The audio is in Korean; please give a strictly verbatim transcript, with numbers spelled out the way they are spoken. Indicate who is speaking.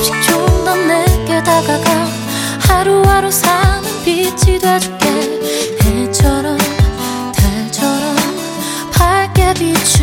Speaker 1: 조금씩 좀 더 내게 다가가 하루하루 사는 빛이 돼줄게. 해처럼 달처럼 밝게 비추